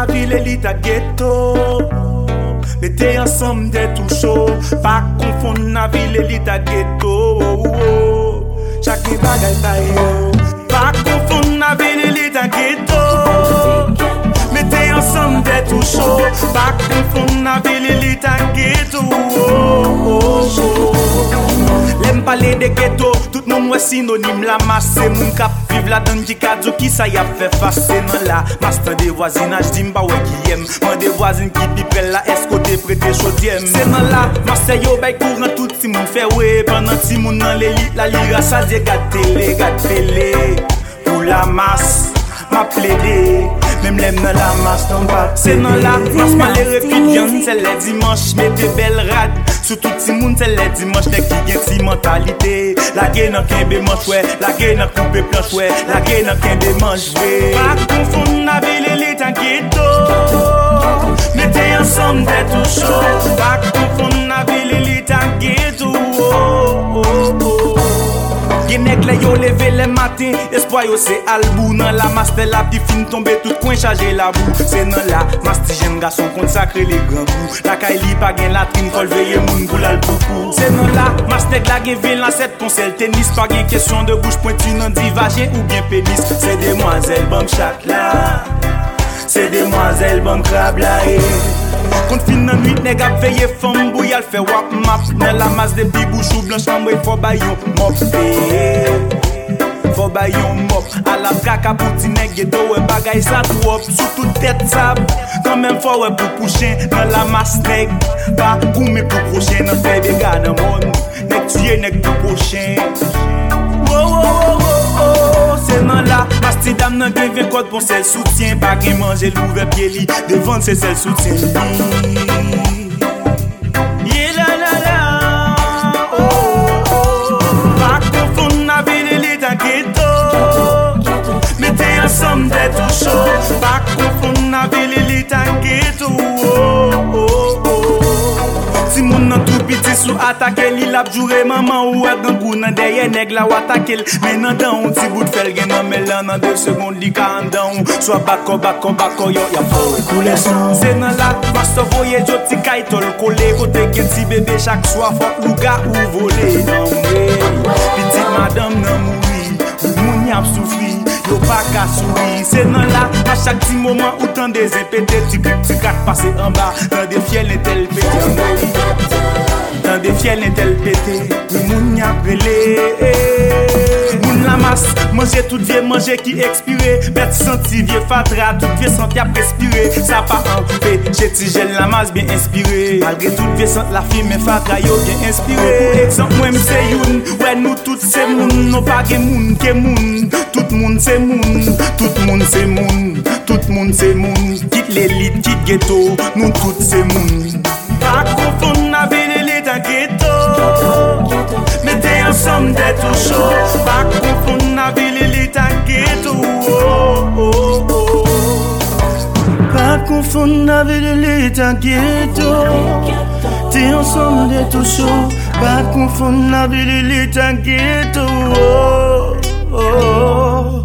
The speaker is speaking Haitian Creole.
la ville élite à ghetto. Mettez ensemble des tout chaud. Pas confondre la ville élite à ghetto. Chaque bagaille taille. Pas confondre la ville élite à ghetto. Mettez ensemble des tout chaud. Pas confondre la ville élite à ghetto. L'aime parler de ghetto. Tout le monde est synonyme. La masse c'est mon cap. Vive la donne qui cadeau qui ça y a fait face. C'est non là. Master des voisinages. Dimba ouais qui aime. Moi des voisines qui pipellent la escoté prêté chaudième. C'est non là. Master yo bay courant tout si moun fait ouais. Pendant si moun dans l'élite. La lira ça dit gâte télé. Pour la masse. M'a plaidé. Même l'aime dans la masse tombe pas. C'est non là. Masse malheureux qui viennent. C'est les dimanches. Mettez belle rade. Sur tout si moun c'est les dimanches. T'es qui gen si mentalité. La gueule n'a qu'un bémanche ouais. La gueule n'a coupé planche ouais. La gueule n'a qu'un bémanche ouais. Pas confondre la ville élite en ghetto. Mettez ensemble des tout chaud. Pas confondre la ville élite en ghetto. Genek les yo levé les matins, espoir yo c'est albou. Dans la masse de la petite fin tomber tout coin chargé la boue. C'est dans la masse de jeune garçon consacré les grands bouts. La kaili pas gen latrine kol veille moun pour l'alpoukou. C'est dans la masse de la gen vin la 7 conseil tennis. Pas gen question de bouche pointue non divager ou bien pénis. C'est demoiselles bam chat là. C'est demoiselles bam crabe là. Quand fin nan nuit nèg ap veille femme bouy al fait wap map. Dans la masse de petits bouchou blanche chambre faut bayon mop. Faut bayon mop. À la caca pouti nèg ghetto ouais bagay ça trop. Sous toute tête ça. Quand même faut ouais pour prochain dans la masse nèg. Pas goumé pour prochain dans fait des gars dans monde. Nèg tuer nèg pour prochain. C'est non là, pasti dame nan gen 20 code pour celle soutien. Pas gen manger l'ouvert pied li, devant c'est celle soutien li. Yeah la la la, oh. Pas confondre la ville élite en ghetto. Mettez ensemble des tout chaud. Pas confondre la ville élite en ghetto. Si moun nan tout petit sou attaquer li lap jure maman ou a gangou nan derrière nèg la ou attaquer. Mais nan dan on ti bout fel gen nan melan nan 2 secondes li ka an dan. Soit bako yo ya faut couler sang. C'est nan la master voye jo ti kay tol collé côté gen ti bébé chaque soir faut louga ou voler nan petite madame nan mouri moun y a souffri. Yo pas qu'à sourire, c'est non là. À chaque petit moment, autant des impétés, tu cliques, tu craques, passer en bas. Dans des fiels, n'est-elle pété? Dans des fiels, n'est-elle pété? Oui, moun y a brûlé. Moun la masse, manger tout vieux, manger qui expiré. Bête senti vieux fatra, tout vieux senti à respirer. Ça pas en fait, j'ai tigel la masse bien inspiré. Malgré tout vieux senti la fille, mais fatra yo bien inspiré. Pour exemple, moi c'est youn, ouais nous tous c'est moun. Non pas que moun, que moun. Tout moun c'est moun, tout moun c'est moun. Tout moun c'est moun. Quitte l'élite, quitte ghetto, nous tous c'est moun. Pas confondre la ville élite en ghetto. Mettez ensemble des tout chaud. Pas confondre la ville élite en ghetto. Pas confondre la ville élite en ghetto. T'es ensemble des tout chaud. Pas confondre la ville élite en ghetto.